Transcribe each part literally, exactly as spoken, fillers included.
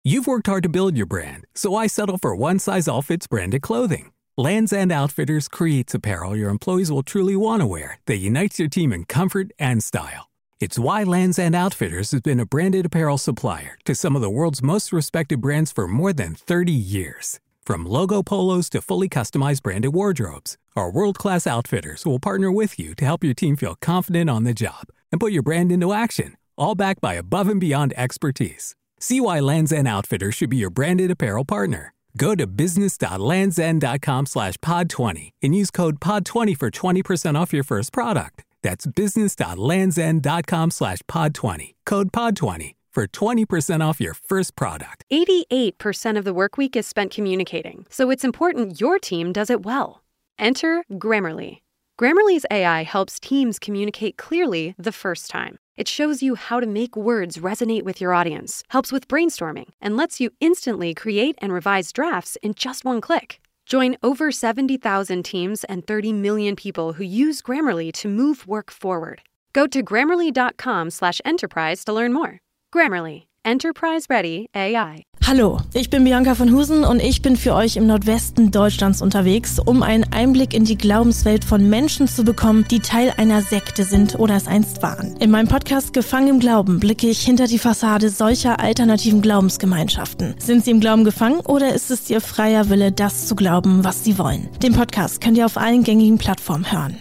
You've worked hard to build your brand, so why settle for one-size-all-fits branded clothing? Lands' End Outfitters creates apparel your employees will truly want to wear that unites your team in comfort and style. It's why Lands' End Outfitters has been a branded apparel supplier to some of the world's most respected brands for more than thirty years. From logo polos to fully customized branded wardrobes, our world-class outfitters will partner with you to help your team feel confident on the job and put your brand into action, all backed by above-and-beyond expertise. See why Lands' End Outfitters should be your branded apparel partner. Go to business.landsend.com slash pod 20 and use code pod twenty for twenty percent off your first product. That's business.landsend.com slash pod 20. Code pod twenty for twenty percent off your first product. eighty-eight percent of the work week is spent communicating, so it's important your team does it well. Enter Grammarly. Grammarly's A I helps teams communicate clearly the first time. It shows you how to make words resonate with your audience, helps with brainstorming, and lets you instantly create and revise drafts in just one click. Join over seventy thousand teams and thirty million people who use Grammarly to move work forward. Go to grammarly.com slash enterprise to learn more. Grammarly. Enterprise-ready A I. Hallo, ich bin Bianca von Husen und ich bin für euch im Nordwesten Deutschlands unterwegs, um einen Einblick in die Glaubenswelt von Menschen zu bekommen, die Teil einer Sekte sind oder es einst waren. In meinem Podcast Gefangen im Glauben blicke ich hinter die Fassade solcher alternativen Glaubensgemeinschaften. Sind sie im Glauben gefangen oder ist es ihr freier Wille, das zu glauben, was sie wollen? Den Podcast könnt ihr auf allen gängigen Plattformen hören.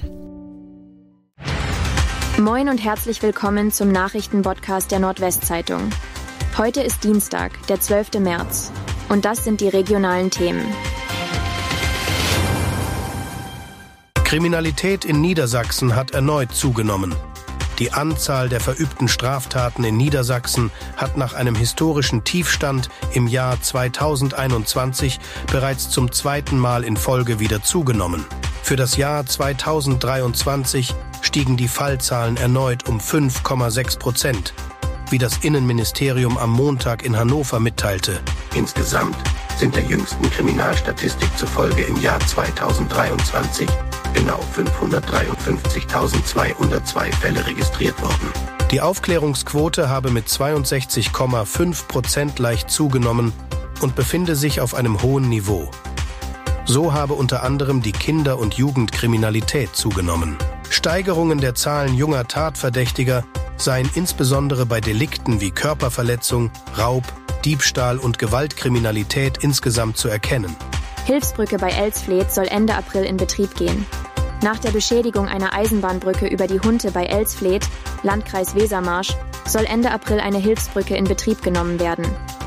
Moin und herzlich willkommen zum Nachrichtenpodcast der Nordwestzeitung. Heute ist Dienstag, der zwölfte März. Und das sind die regionalen Themen. Kriminalität in Niedersachsen hat erneut zugenommen. Die Anzahl der verübten Straftaten in Niedersachsen hat nach einem historischen Tiefstand im Jahr zweitausendeinundzwanzig bereits zum zweiten Mal in Folge wieder zugenommen. Für das Jahr zweitausenddreiundzwanzig stiegen die Fallzahlen erneut um fünf Komma sechs Prozent. Wie das Innenministerium am Montag in Hannover mitteilte. Insgesamt sind der jüngsten Kriminalstatistik zufolge im Jahr zweitausenddreiundzwanzig genau fünfhundertdreiundfünfzigtausendzweihundertzwei Fälle registriert worden. Die Aufklärungsquote habe mit zweiundsechzig Komma fünf Prozent leicht zugenommen und befinde sich auf einem hohen Niveau. So habe unter anderem die Kinder- und Jugendkriminalität zugenommen. Steigerungen der Zahlen junger Tatverdächtiger seien insbesondere bei Delikten wie Körperverletzung, Raub, Diebstahl und Gewaltkriminalität insgesamt zu erkennen. Hilfsbrücke bei Elsfleth soll Ende April in Betrieb gehen. Nach der Beschädigung einer Eisenbahnbrücke über die Hunte bei Elsfleth, Landkreis Wesermarsch, soll Ende April eine Hilfsbrücke in Betrieb genommen werden.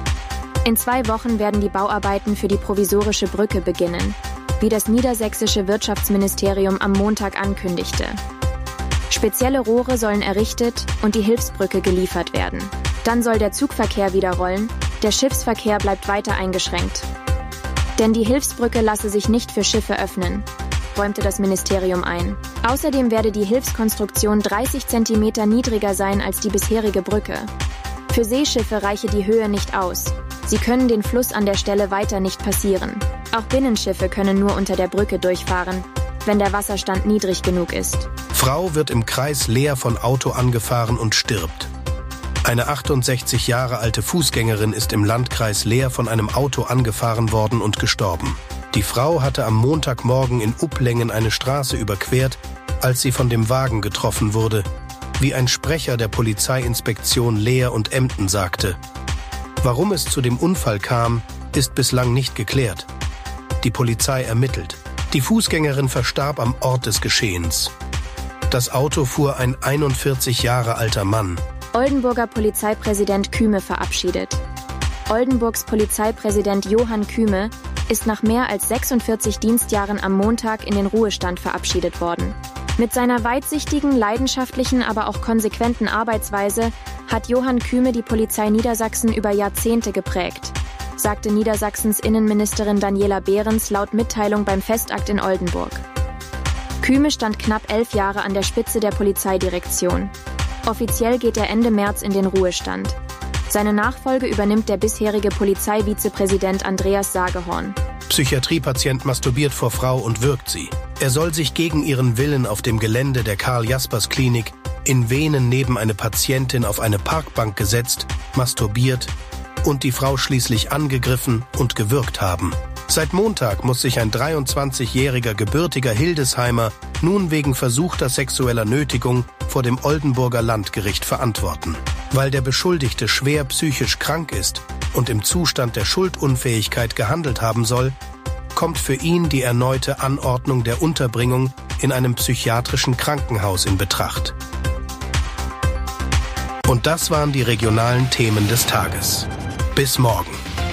In zwei Wochen werden die Bauarbeiten für die provisorische Brücke beginnen, wie das niedersächsische Wirtschaftsministerium am Montag ankündigte. Spezielle Rohre sollen errichtet und die Hilfsbrücke geliefert werden. Dann soll der Zugverkehr wieder rollen, der Schiffsverkehr bleibt weiter eingeschränkt. Denn die Hilfsbrücke lasse sich nicht für Schiffe öffnen, räumte das Ministerium ein. Außerdem werde die Hilfskonstruktion dreißig Zentimeter niedriger sein als die bisherige Brücke. Für Seeschiffe reiche die Höhe nicht aus. Sie können den Fluss an der Stelle weiter nicht passieren. Auch Binnenschiffe können nur unter der Brücke durchfahren, wenn der Wasserstand niedrig genug ist. Frau wird im Kreis Leer von Auto angefahren und stirbt. Eine achtundsechzig Jahre alte Fußgängerin ist im Landkreis Leer von einem Auto angefahren worden und gestorben. Die Frau hatte am Montagmorgen in Upplängen eine Straße überquert, als sie von dem Wagen getroffen wurde, wie ein Sprecher der Polizeiinspektion Leer und Emden sagte. Warum es zu dem Unfall kam, ist bislang nicht geklärt. Die Polizei ermittelt. Die Fußgängerin verstarb am Ort des Geschehens. Das Auto fuhr ein einundvierzig Jahre alter Mann. Oldenburger Polizeipräsident Kühme verabschiedet. Oldenburgs Polizeipräsident Johann Kühme ist nach mehr als sechsundvierzig Dienstjahren am Montag in den Ruhestand verabschiedet worden. Mit seiner weitsichtigen, leidenschaftlichen, aber auch konsequenten Arbeitsweise hat Johann Kühme die Polizei Niedersachsen über Jahrzehnte geprägt, sagte Niedersachsens Innenministerin Daniela Behrens laut Mitteilung beim Festakt in Oldenburg. Kühme stand knapp elf Jahre an der Spitze der Polizeidirektion. Offiziell geht er Ende März in den Ruhestand. Seine Nachfolge übernimmt der bisherige Polizeivizepräsident Andreas Sagehorn. Psychiatriepatient masturbiert vor Frau und würgt sie. Er soll sich gegen ihren Willen auf dem Gelände der Karl-Jaspers-Klinik in Venen neben eine Patientin auf eine Parkbank gesetzt, masturbiert und die Frau schließlich angegriffen und gewürgt haben. Seit Montag muss sich ein dreiundzwanzigjähriger gebürtiger Hildesheimer nun wegen versuchter sexueller Nötigung vor dem Oldenburger Landgericht verantworten. Weil der Beschuldigte schwer psychisch krank ist und im Zustand der Schuldunfähigkeit gehandelt haben soll, kommt für ihn die erneute Anordnung der Unterbringung in einem psychiatrischen Krankenhaus in Betracht. Und das waren die regionalen Themen des Tages. Bis morgen.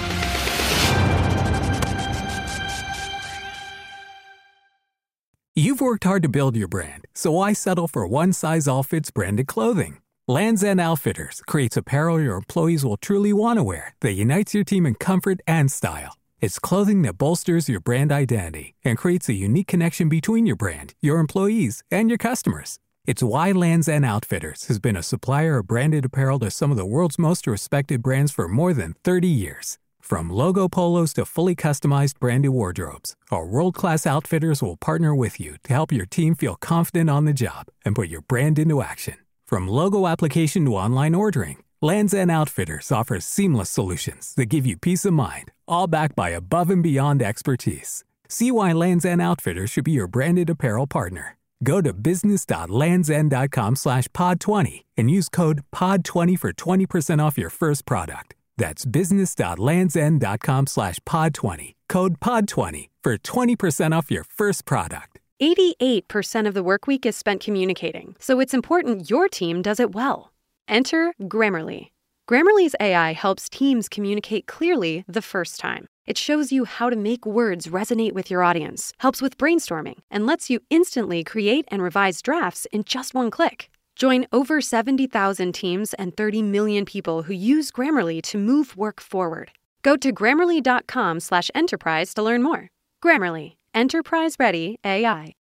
You've worked hard to build your brand, so why settle for one-size-all-fits branded clothing? Lands' End Outfitters creates apparel your employees will truly want to wear that unites your team in comfort and style. It's clothing that bolsters your brand identity and creates a unique connection between your brand, your employees, and your customers. It's why Lands' End Outfitters has been a supplier of branded apparel to some of the world's most respected brands for more than thirty years. From logo polos to fully customized branded wardrobes, our world-class outfitters will partner with you to help your team feel confident on the job and put your brand into action. From logo application to online ordering, Lands' End Outfitters offers seamless solutions that give you peace of mind, all backed by above and beyond expertise. See why Lands' End Outfitters should be your branded apparel partner. Go to business.landsend.com slash pod20 and use code pod twenty for twenty percent off your first product. That's business.landsend.com slash pod20, code pod twenty for twenty percent off your first product. eighty-eight percent of the work week is spent communicating, so it's important your team does it well. Enter Grammarly. Grammarly's A I helps teams communicate clearly the first time. It shows you how to make words resonate with your audience, helps with brainstorming, and lets you instantly create and revise drafts in just one click. Join over seventy thousand teams and thirty million people who use Grammarly to move work forward. Go to grammarly.com slash enterprise to learn more. Grammarly, enterprise-ready A I.